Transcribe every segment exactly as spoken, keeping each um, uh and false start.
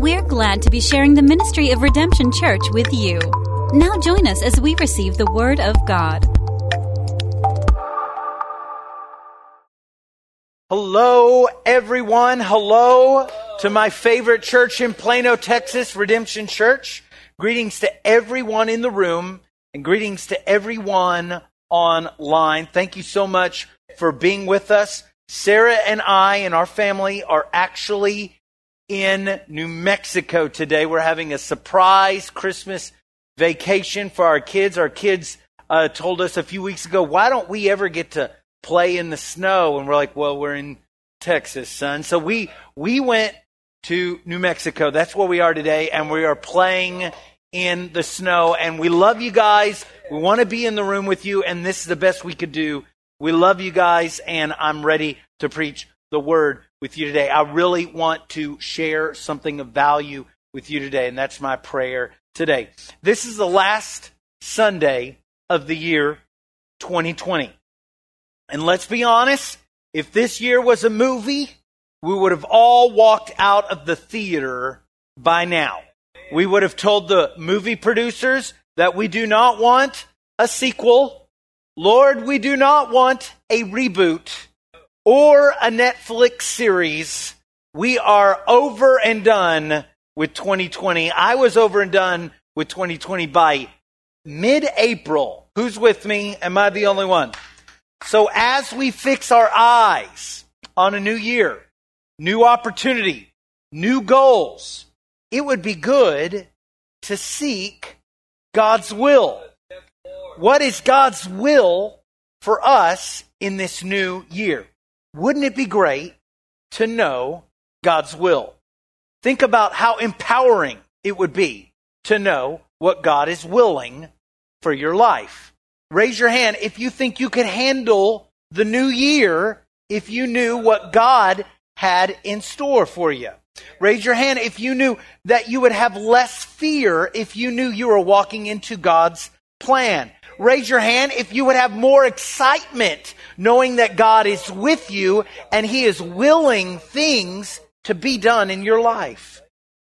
We're glad to be sharing the ministry of Redemption Church with you. Now join us as we receive the Word of God. Hello, everyone. Hello to my favorite church in Plano, Texas, Redemption Church. Greetings to everyone in the room and greetings to everyone online. Thank you so much for being with us. Sarah and I and our family are actually in New Mexico today. We're having a surprise Christmas vacation for our kids. Our kids uh, told us a few weeks ago, why don't we ever get to play in the snow? And we're like, well, we're in Texas, son. So we we went to New Mexico. That's where we are today, and we are playing in the snow. And we love you guys. We want to be in the room with you, and this is the best we could do. We love you guys, and I'm ready to preach the word with you today. I really want to share something of value with you today, and that's my prayer today. This is the last Sunday of the year twenty twenty. And let's be honest, if this year was a movie, we would have all walked out of the theater by now. We would have told the movie producers that we do not want a sequel. Lord, we do not want a reboot or a Netflix series. We are over and done with twenty twenty. I was over and done with twenty twenty by mid-April. Who's with me? Am I the only one? So as we fix our eyes on a new year, new opportunity, new goals, it would be good to seek God's will. What is God's will for us in this new year? Wouldn't it be great to know God's will? Think about how empowering it would be to know what God is willing for your life. Raise your hand if you think you could handle the new year if you knew what God had in store for you. Raise your hand if you knew that you would have less fear if you knew you were walking into God's plan. Raise your hand if you would have more excitement knowing that God is with you and He is willing things to be done in your life.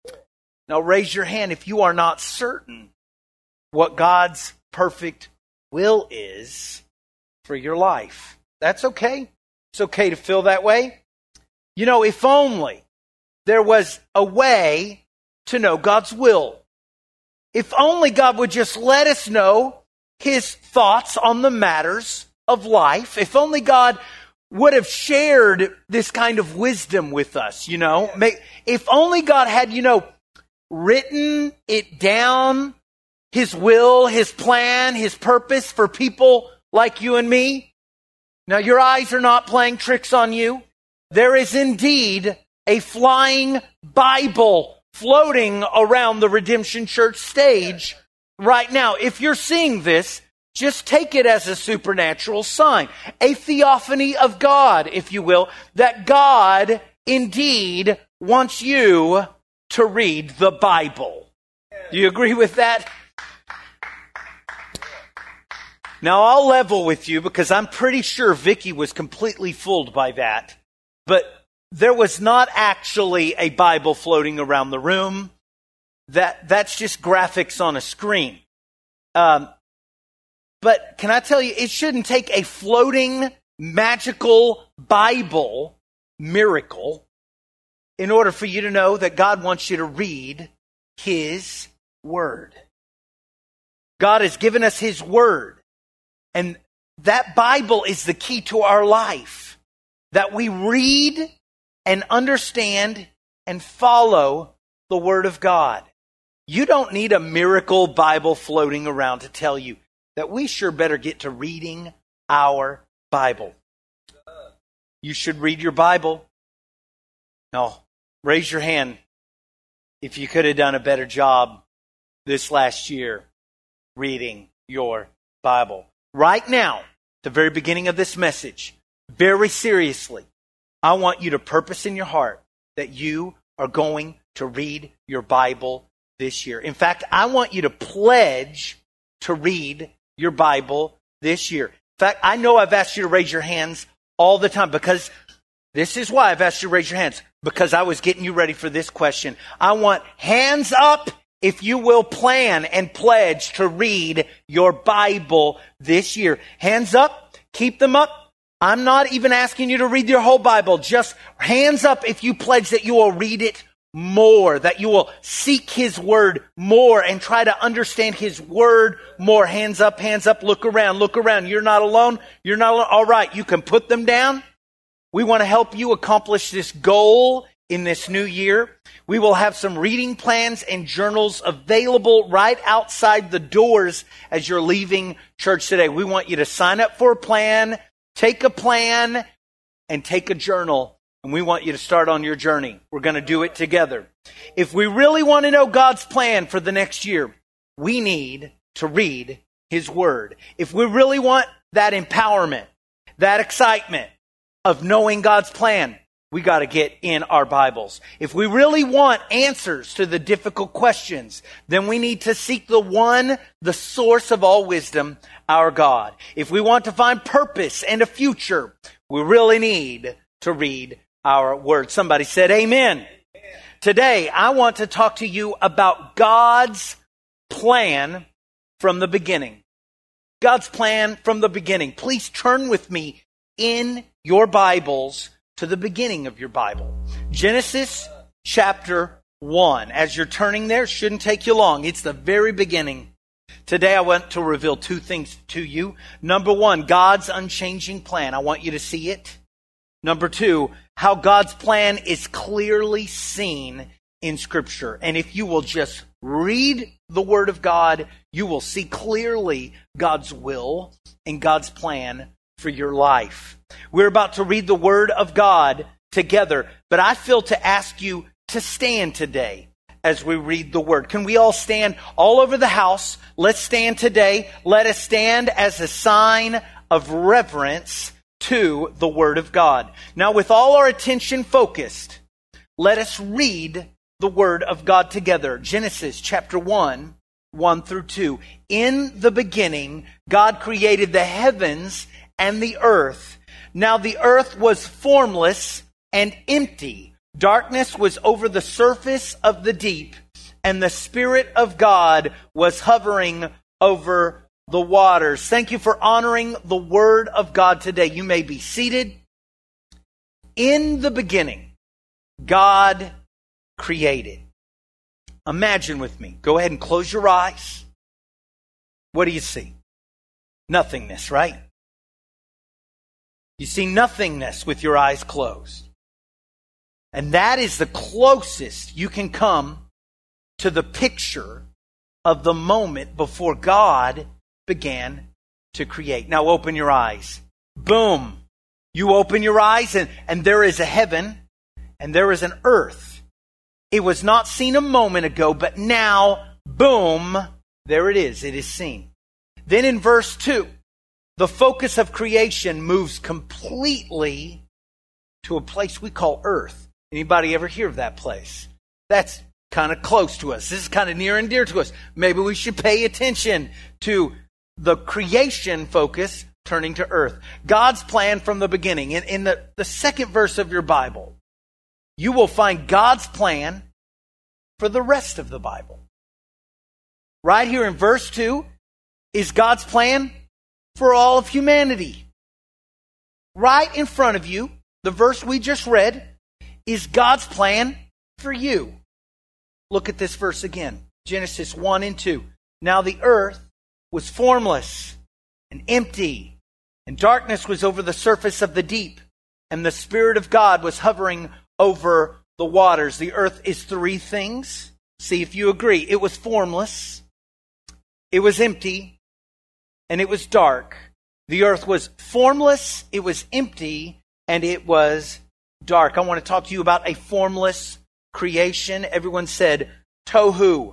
Now raise your hand if you are not certain what God's perfect will is for your life. That's okay. It's okay to feel that way. You know, if only there was a way to know God's will. If only God would just let us know His thoughts on the matters of life. If only God would have shared this kind of wisdom with us, you know. If only God had, you know, written it down, His will, His plan, His purpose for people like you and me. Now, your eyes are not playing tricks on you. There is indeed a flying Bible floating around the Redemption Church stage right now. If you're seeing this, just take it as a supernatural sign, a theophany of God, if you will, that God indeed wants you to read the Bible. Do you agree with that? Now, I'll level with you because I'm pretty sure Vicky was completely fooled by that. But there was not actually a Bible floating around the room. That that's just graphics on a screen. Um, but can I tell you, it shouldn't take a floating, magical Bible miracle in order for you to know that God wants you to read His Word. God has given us His Word. And that Bible is the key to our life. That we read and understand and follow the Word of God. You don't need a miracle Bible floating around to tell you that we sure better get to reading our Bible. You should read your Bible. Now, raise your hand if you could have done a better job this last year reading your Bible. Right now, the very beginning of this message, very seriously, I want you to purpose in your heart that you are going to read your Bible this year. In fact, I want you to pledge to read your Bible this year. In fact, I know I've asked you to raise your hands all the time because This is why I've asked you to raise your hands, because I was getting you ready for this question. I want hands up if you will plan and pledge to read your Bible this year. Hands up, keep them up. I'm not even asking you to read your whole Bible. Just hands up if you pledge that you will read it more, that you will seek His Word more and try to understand His Word more. Hands up, hands up, look around, look around. You're not alone. You're not alone. All right, you can put them down. We want to help you accomplish this goal in this new year. We will have some reading plans and journals available right outside the doors as you're leaving church today. We want you to sign up for a plan, take a plan, and take a journal. And we want you to start on your journey. We're going to do it together. If we really want to know God's plan for the next year, we need to read His Word. If we really want that empowerment, that excitement of knowing God's plan, we got to get in our Bibles. If we really want answers to the difficult questions, then we need to seek the one, the source of all wisdom, our God. If we want to find purpose and a future, we really need to read our Word. Somebody said amen. Amen. Today, I want to talk to you about God's plan from the beginning. God's plan from the beginning. Please turn with me in your Bibles to the beginning of your Bible. Genesis chapter one. As you're turning there, it shouldn't take you long. It's the very beginning. Today I want to reveal two things to you. Number one, God's unchanging plan. I want you to see it. Number two, how God's plan is clearly seen in Scripture. And if you will just read the Word of God, you will see clearly God's will and God's plan for your life. We're about to read the Word of God together, but I feel to ask you to stand today as we read the Word. Can we all stand all over the house? Let's stand today. Let us stand as a sign of reverence to the Word of God. Now, with all our attention focused, let us read the Word of God together. Genesis chapter one, one through two. In the beginning, God created the heavens and the earth. Now the earth was formless and empty. Darkness was over the surface of the deep, and the Spirit of God was hovering over the waters. Thank you for honoring the Word of God today. You may be seated. In the beginning, God created. Imagine with me. Go ahead and close your eyes. What do you see? Nothingness, right? You see nothingness with your eyes closed. And that is the closest you can come to the picture of the moment before God began to create. Now open your eyes. Boom. You open your eyes and, and there is a heaven and there is an earth. It was not seen a moment ago, but now, boom, there it is. It is seen. Then in verse two, the focus of creation moves completely to a place we call earth. Anybody ever hear of that place? That's kind of close to us. This is kind of near and dear to us. Maybe we should pay attention to the creation focus turning to earth. God's plan from the beginning. In, in the, the second verse of your Bible, you will find God's plan for the rest of the Bible. Right here in verse two is God's plan for all of humanity. Right in front of you, the verse we just read, is God's plan for you. Look at this verse again. Genesis one and two. Now the earth was formless and empty, and darkness was over the surface of the deep, and the Spirit of God was hovering over the waters. The earth is three things. See if you agree. It was formless, it was empty, and it was dark. The earth was formless, it was empty, and it was dark. I want to talk to you about a formless creation. Everyone said tohu.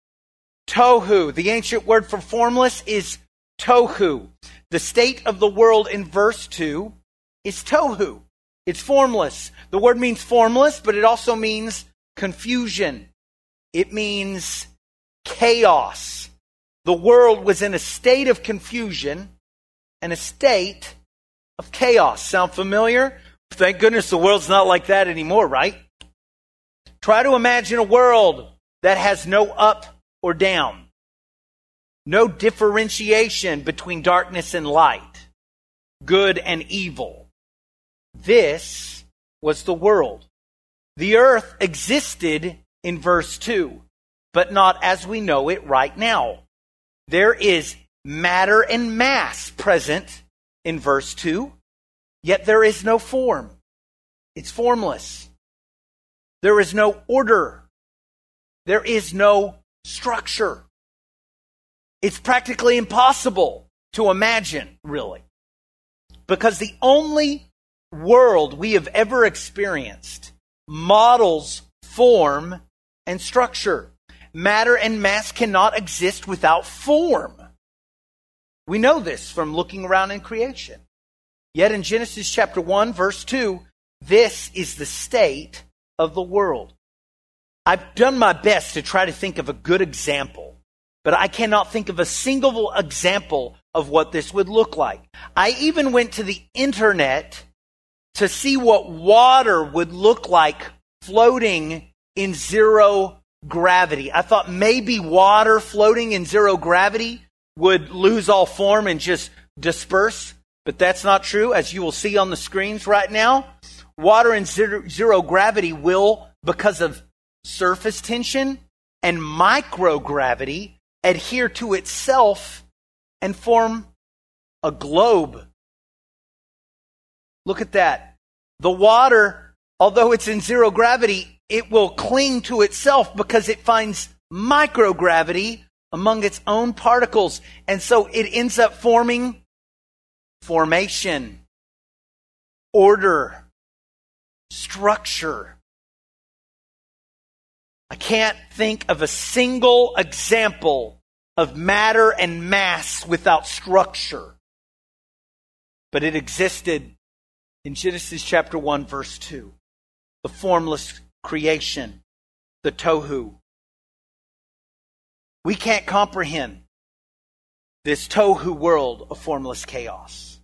Tohu. The ancient word for formless is tohu. The state of the world in verse two is tohu. It's formless. The word means formless, but it also means confusion. It means chaos. The world was in a state of confusion and a state of chaos. Sound familiar? Thank goodness the world's not like that anymore, right? Try to imagine a world that has no up or down, no differentiation between darkness and light, good and evil. This was the world. The earth existed in verse two, but not as we know it right now. There is matter and mass present in verse two, yet there is no form. It's formless. There is no order. There is no structure. It's practically impossible to imagine, really, because the only world we have ever experienced models form and structure. Matter and mass cannot exist without form. We know this from looking around in creation. Yet in Genesis chapter one, verse two, this is the state of the world. I've done my best to try to think of a good example, but I cannot think of a single example of what this would look like. I even went to the internet to see what water would look like floating in zero gravity. I thought maybe water floating in zero gravity would lose all form and just disperse, but that's not true. As you will see on the screens right now, water in zero, zero gravity will, because of surface tension and microgravity, adhere to itself and form a globe. Look at that. The water, although it's in zero gravity, it will cling to itself because it finds microgravity among its own particles. And so it ends up forming formation, order, structure. I can't think of a single example of matter and mass without structure. But it existed in Genesis chapter one, verse two. The formless creation, the tohu. We can't comprehend this tohu world of formless chaos.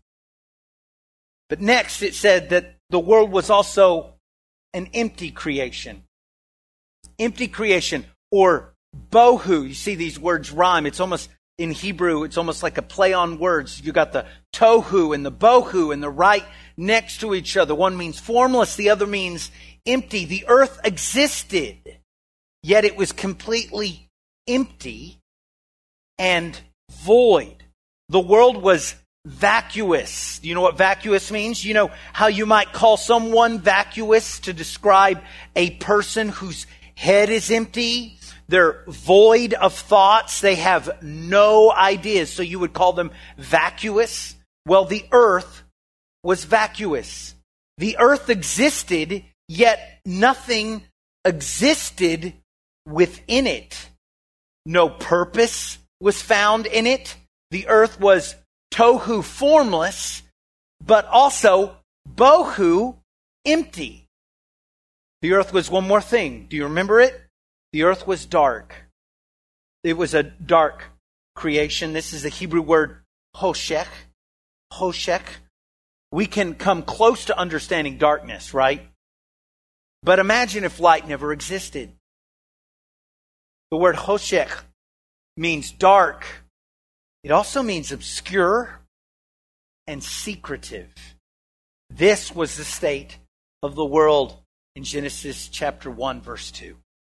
But next it said that the world was also an empty creation. Empty creation, or bohu. You see these words rhyme. It's almost, in Hebrew, it's almost like a play on words. You got the tohu and the bohu and the right next to each other. One means formless, the other means empty. The earth existed, yet it was completely empty and void. The world was vacuous. Do you know what vacuous means? You know how you might call someone vacuous to describe a person whose head is empty? They're void of thoughts. They have no ideas. So you would call them vacuous. Well, the earth was vacuous. The earth existed, yet nothing existed within it. No purpose was found in it. The earth was tohu, formless, but also bohu, empty. The earth was one more thing. Do you remember it? The earth was dark. It was a dark creation. This is the Hebrew word hoshech. Hoshech. We can come close to understanding darkness, right? But imagine if light never existed. The word hoshech means dark. It also means obscure and secretive. This was the state of the world in Genesis chapter one, verse two.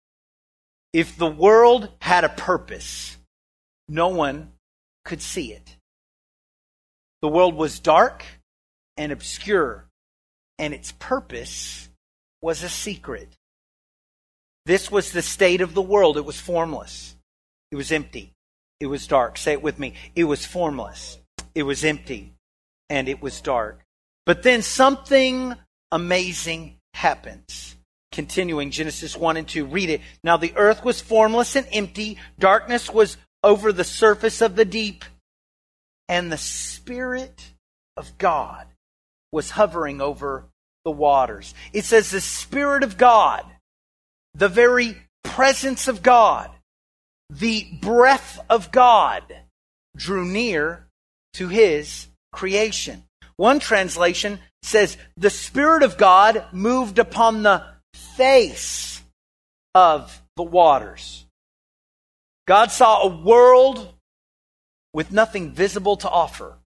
If the world had a purpose, no one could see it. The world was dark and obscure, and its purpose was a secret. This was the state of the world. It was formless. It was empty. It was dark. Say it with me. It was formless. It was empty. And it was dark. But then something amazing happens. Continuing Genesis one and two. Read it. Now the earth was formless and empty. Darkness was over the surface of the deep. And the Spirit of God was hovering over the waters. It says the Spirit of God, the very presence of God, the breath of God drew near to His creation. One translation says, the Spirit of God moved upon the face of the waters. God saw a world with nothing visible to offer.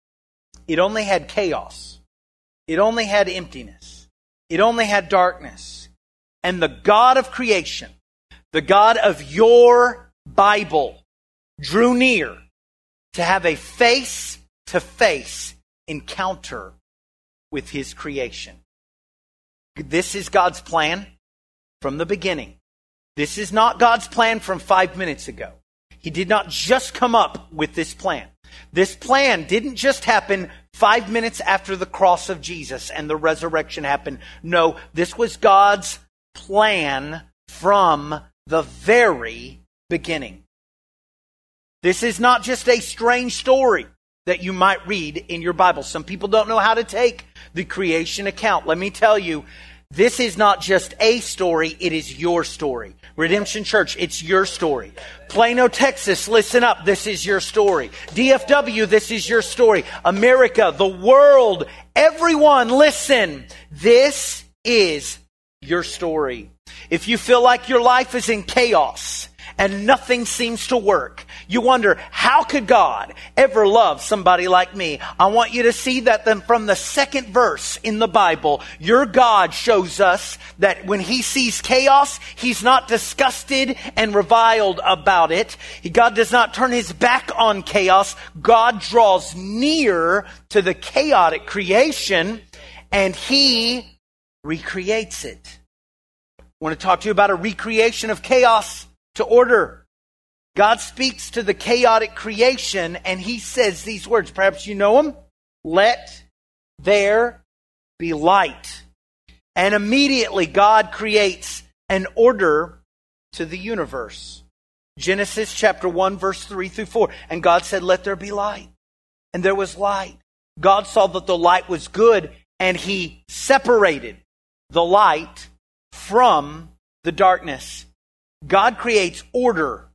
It only had chaos. It only had emptiness. It only had darkness. And the God of creation, the God of your Bible, drew near to have a face-to-face encounter with his creation. This is God's plan from the beginning. This is not God's plan from five minutes ago. He did not just come up with this plan. This plan didn't just happen five minutes after the cross of Jesus and the resurrection happened. No, this was God's plan from the very beginning. This is not just a strange story that you might read in your Bible. Some people don't know how to take the creation account. Let me tell you, this is not just a story, it is your story. Redemption Church, it's your story. Plano, Texas, listen up, this is your story. D F W, this is your story. America, the world, everyone, listen, this is your story. If you feel like your life is in chaos and nothing seems to work, you wonder, how could God ever love somebody like me? I want you to see that then from the second verse in the Bible, your God shows us that when he sees chaos, he's not disgusted and reviled about it. God does not turn his back on chaos. God draws near to the chaotic creation and he recreates it. I want to talk to you about a recreation of chaos to order. God speaks to the chaotic creation and he says these words. Perhaps you know them. Let there be light. And immediately God creates an order to the universe. Genesis chapter one, verse three through four. And God said, let there be light. And there was light. God saw that the light was good and he separated the light from the darkness. God creates order.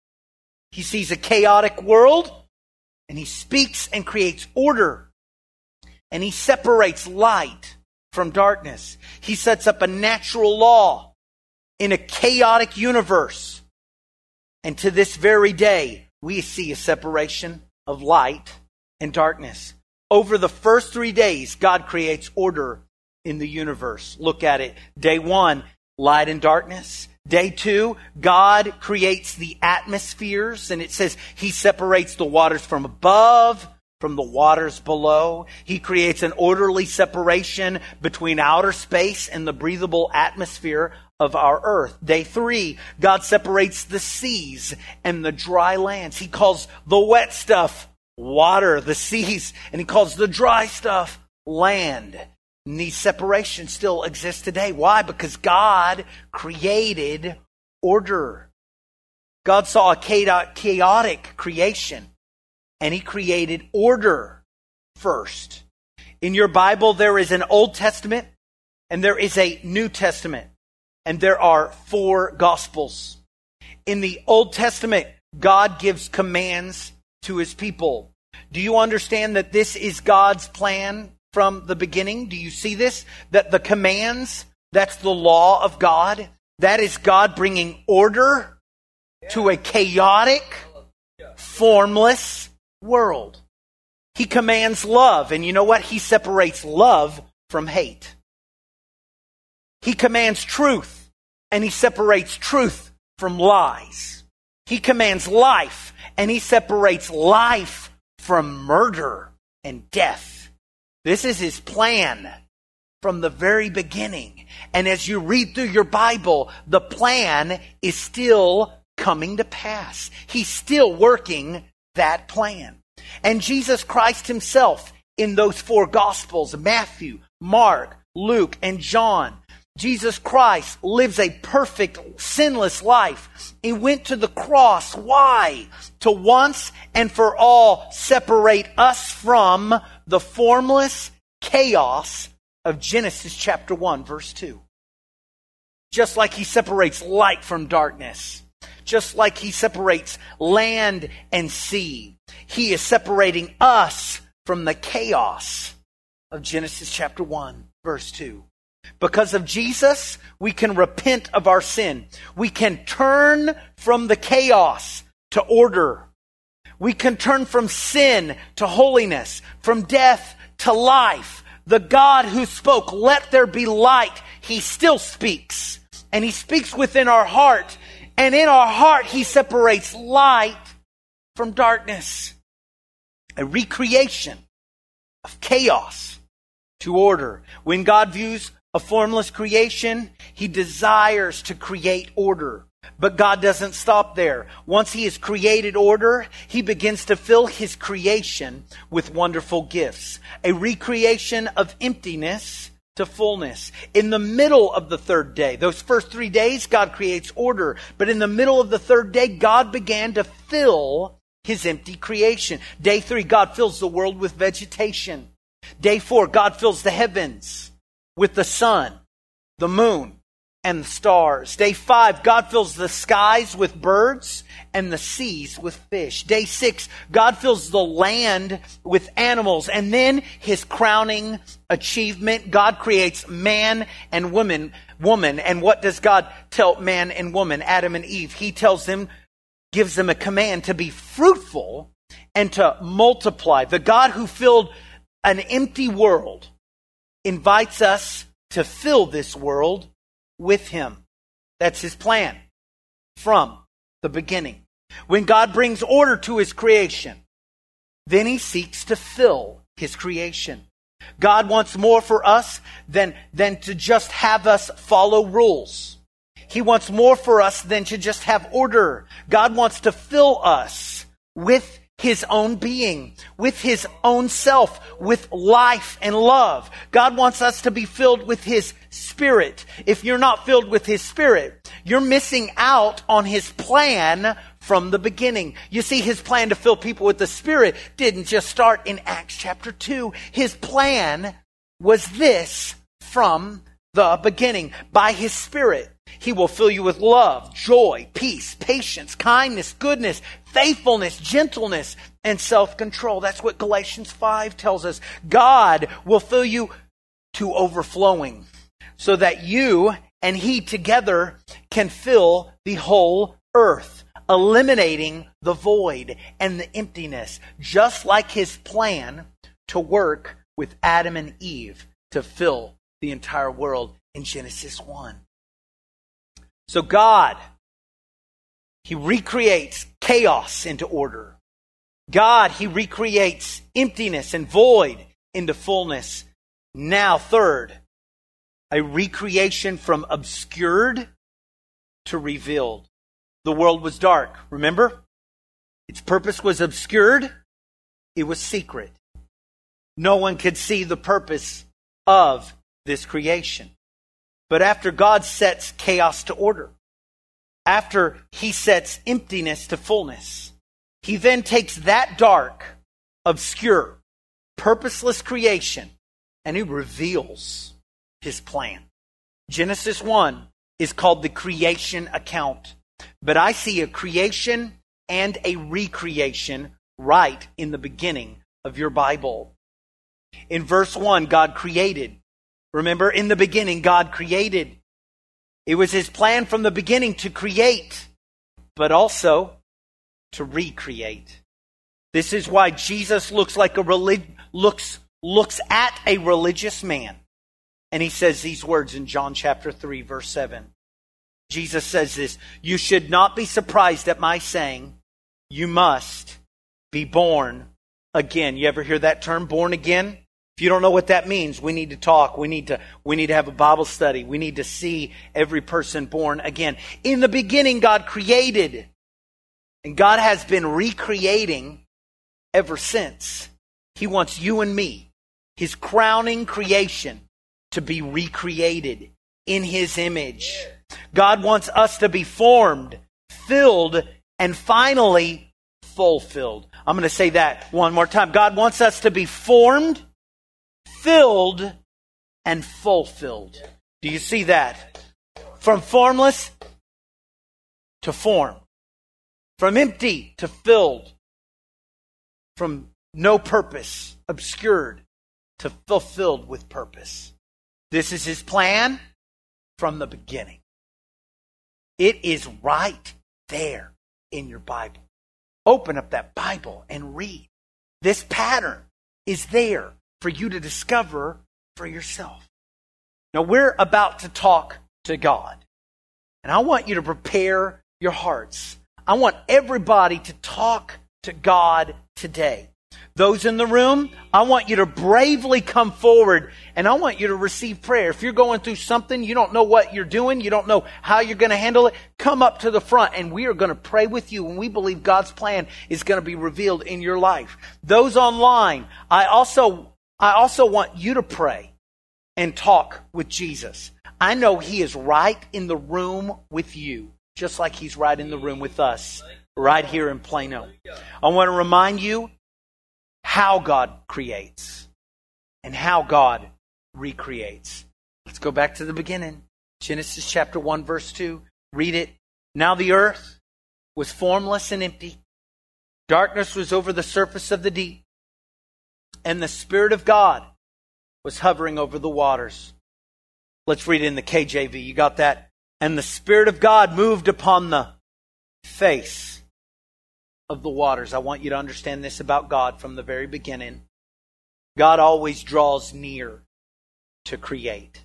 He sees a chaotic world and he speaks and creates order. And he separates light from darkness. He sets up a natural law in a chaotic universe. And to this very day, we see a separation of light and darkness. Over the first three days, God creates order in the universe. Look at it. Day one, light and darkness. Day two, God creates the atmospheres, and it says he separates the waters from above from the waters below. He creates an orderly separation between outer space and the breathable atmosphere of our earth. Day three, God separates the seas and the dry lands. He calls the wet stuff water, the seas, and he calls the dry stuff land. And these separations still exist today. Why? Because God created order. God saw a chaotic creation, and he created order first. In your Bible, there is an Old Testament, and there is a New Testament, and there are four Gospels. In the Old Testament, God gives commands to his people. Do you understand that this is God's plan from the beginning? Do you see this? That the commands, that's the law of God. That is God bringing order to a chaotic, formless world. He commands love. And you know what? He separates love from hate. He commands truth. And he separates truth from lies. He commands life. And he separates life from murder and death. This is his plan from the very beginning. And as you read through your Bible, the plan is still coming to pass. He's still working that plan. And Jesus Christ himself in those four Gospels, Matthew, Mark, Luke, and John, Jesus Christ lives a perfect, sinless life. He went to the cross. Why? To once and for all separate us from the formless chaos of Genesis chapter one, verse two. Just like he separates light from darkness, just like he separates land and sea, he is separating us from the chaos of Genesis chapter one, verse two. Because of Jesus, we can repent of our sin. We can turn from the chaos to order. We can turn from sin to holiness, from death to life. The God who spoke, "Let there be light," He still speaks. And He speaks within our heart. And in our heart, He separates light from darkness. A recreation of chaos to order. When God views a formless creation, He desires to create order. But God doesn't stop there. Once He has created order, He begins to fill His creation with wonderful gifts. A recreation of emptiness to fullness. In the middle of the third day, those first three days, God creates order. But in the middle of the third day, God began to fill His empty creation. Day three, God fills the world with vegetation. Day four, God fills the heavens with the sun, the moon, and the stars. Day five, God fills the skies with birds and the seas with fish. Day six, God fills the land with animals. And then His crowning achievement, God creates man and woman. woman. And what does God tell man and woman, Adam and Eve? He tells them, gives them a command to be fruitful and to multiply. The God who filled an empty world invites us to fill this world with Him. That's His plan from the beginning. When God brings order to His creation, then He seeks to fill His creation. God wants more for us than, than to just have us follow rules. He wants more for us than to just have order. God wants to fill us with His own being, with His own self, with life and love. God wants us to be filled with His Spirit. If you're not filled with His Spirit, you're missing out on His plan from the beginning. You see, His plan to fill people with the Spirit didn't just start in Acts chapter two. His plan was this from the beginning. By His Spirit, He will fill you with love, joy, peace, patience, kindness, goodness, faithfulness, gentleness, and self-control. That's what Galatians five tells us. God will fill you to overflowing so that you and He together can fill the whole earth, eliminating the void and the emptiness, just like His plan to work with Adam and Eve to fill the entire world in Genesis one. So God, He recreates chaos into order. God, He recreates emptiness and void into fullness. Now, third, a recreation from obscured to revealed. The world was dark, remember? Its purpose was obscured. It was secret. No one could see the purpose of this creation. But after God sets chaos to order, after He sets emptiness to fullness, He then takes that dark, obscure, purposeless creation and He reveals His plan. Genesis one is called the creation account. But I see a creation and a recreation right in the beginning of your Bible. In verse one, God created. Remember, in the beginning, God created. It was His plan from the beginning to create, but also to recreate. This is why Jesus looks like a relig- looks looks at a religious man, and He says these words in John chapter three, verse seven. Jesus says this: "You should not be surprised at my saying, you must be born again." You ever hear that term, born again? If you don't know what that means, we need to talk. We need to, we need to have a Bible study. We need to see every person born again. In the beginning, God created. And God has been recreating ever since. He wants you and me, His crowning creation, to be recreated in His image. God wants us to be formed, filled, and finally fulfilled. I'm going to say that one more time. God wants us to be formed, filled, and fulfilled. Do you see that? From formless to form. From empty to filled. From no purpose, obscured, to fulfilled with purpose. This is his plan from the beginning. It is right there in your Bible. Open up that Bible and read. This pattern is there for you to discover for yourself. Now, we're about to talk to God. And I want you to prepare your hearts. I want everybody to talk to God today. Those in the room, I want you to bravely come forward and I want you to receive prayer. If you're going through something, you don't know what you're doing, you don't know how you're going to handle it, come up to the front and we are going to pray with you and we believe God's plan is going to be revealed in your life. Those online, I also, I also want you to pray and talk with Jesus. I know He is right in the room with you, just like He's right in the room with us, right here in Plano. I want to remind you how God creates and how God recreates. Let's go back to the beginning. Genesis chapter one, verse two. Read it. Now the earth was formless and empty. Darkness was over the surface of the deep. And the Spirit of God was hovering over the waters. Let's read it in the K J V. You got that? And the Spirit of God moved upon the face of the waters. I want you to understand this about God from the very beginning. God always draws near to create.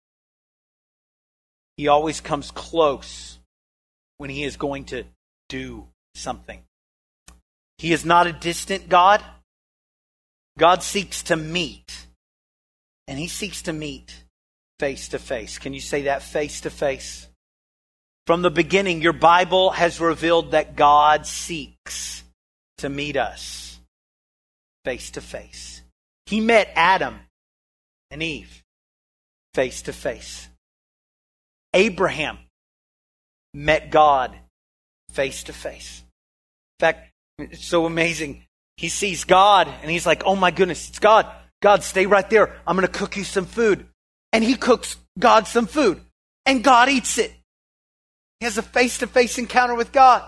He always comes close when He is going to do something. He is not a distant God. God seeks to meet. And He seeks to meet face to face. Can you say that? Face to face. From the beginning, your Bible has revealed that God seeks to meet us face to face. He met Adam and Eve face to face. Abraham met God face to face. In fact, it's so amazing. He sees God and he's like, oh my goodness, it's God. God, stay right there. I'm going to cook you some food. And he cooks God some food. And God eats it. He has a face-to-face encounter with God.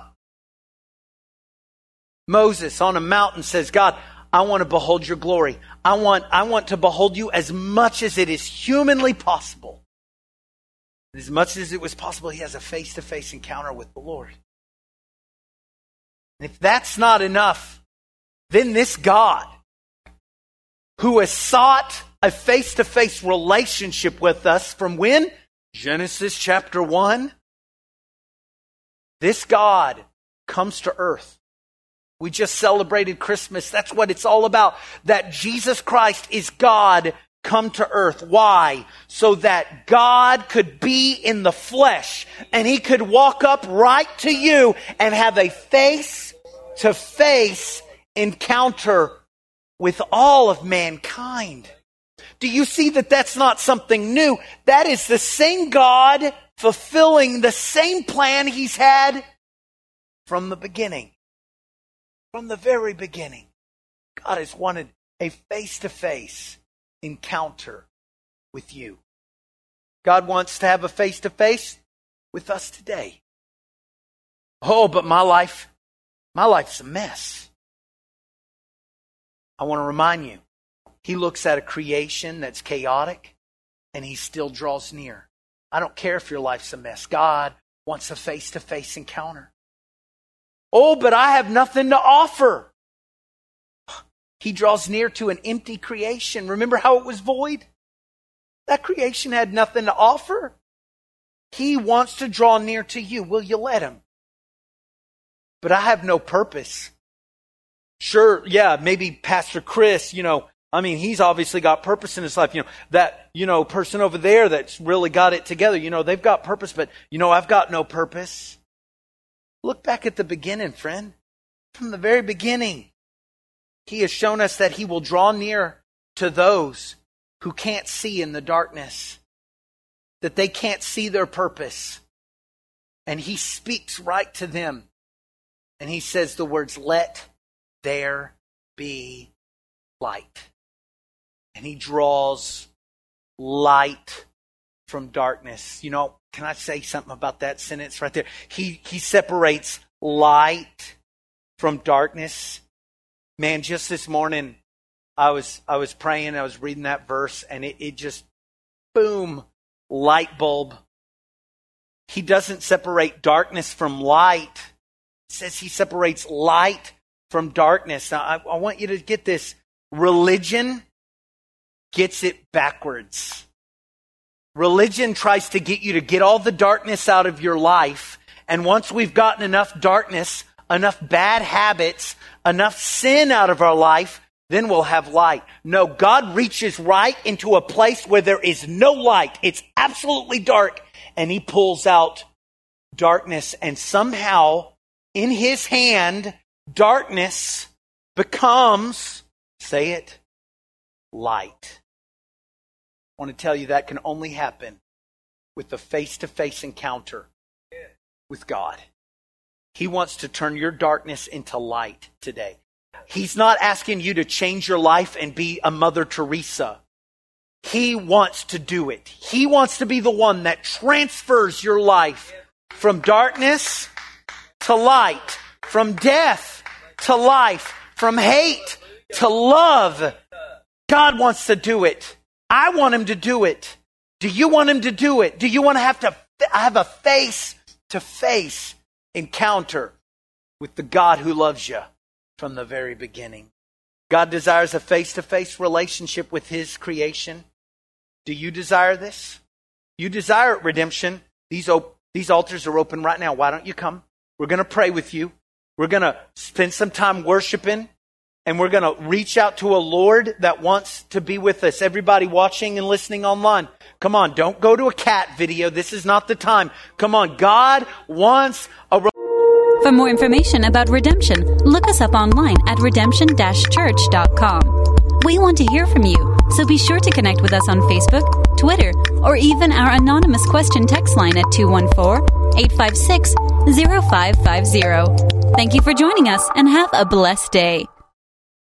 Moses on a mountain says, God, I want to behold your glory. I want, I want to behold you as much as it is humanly possible. As much as it was possible, he has a face-to-face encounter with the Lord. And if that's not enough, then this God, who has sought a face-to-face relationship with us from when? Genesis chapter one. This God comes to earth. We just celebrated Christmas. That's what it's all about. That Jesus Christ is God come to earth. Why? So that God could be in the flesh and He could walk up right to you and have a face-to-face encounter with all of mankind. Do you see that that's not something new? That is the same God fulfilling the same plan He's had from the beginning. From the very beginning. God has wanted a face-to-face encounter with you. God wants to have a face-to-face with us today. Oh, but my life, my life's a mess. I want to remind you, He looks at a creation that's chaotic and He still draws near. I don't care if your life's a mess. God wants a face-to-face encounter. Oh, but I have nothing to offer. He draws near to an empty creation. Remember how it was void? That creation had nothing to offer. He wants to draw near to you. Will you let Him? But I have no purpose. Sure, yeah, maybe Pastor Chris, you know, I mean, he's obviously got purpose in his life. You know, that, you know, person over there that's really got it together, you know, they've got purpose, but, you know, I've got no purpose. Look back at the beginning, friend. From the very beginning, He has shown us that He will draw near to those who can't see in the darkness, that they can't see their purpose. And He speaks right to them. And He says the words, let there be light. And He draws light from darkness. You know, can I say something about that sentence right there? He, he separates light from darkness. Man, just this morning, I was I was praying, I was reading that verse, and it, it just, boom, light bulb. He doesn't separate darkness from light. It says he separates light from darkness. Now, I, I want you to get this. Religion gets it backwards. Religion tries to get you to get all the darkness out of your life. And once we've gotten enough darkness, enough bad habits, enough sin out of our life, then we'll have light. No, God reaches right into a place where there is no light. It's absolutely dark. And he pulls out darkness. And somehow, in his hand, darkness becomes, say it, light. I want to tell you that can only happen with the face-to-face encounter with God. He wants to turn your darkness into light today. He's not asking you to change your life and be a Mother Teresa. He wants to do it. He wants to be the one that transfers your life from darkness to light, from death to life, from hate to love. God wants to do it. I want him to do it. Do you want him to do it? Do you want to have to have a face-to-face encounter with the God who loves you from the very beginning? God desires a face-to-face relationship with his creation. Do you desire this? You desire redemption. These, op- these altars are open right now. Why don't you come? We're going to pray with you. We're going to spend some time worshiping. And we're going to reach out to a Lord that wants to be with us. Everybody watching and listening online, come on, don't go to a cat video. This is not the time. Come on, God wants a... For more information about redemption, look us up online at redemption dash church dot com. We want to hear from you, so be sure to connect with us on Facebook, Twitter, or even our anonymous question text line at two one four, eight five six, zero five five zero. Thank you for joining us and have a blessed day.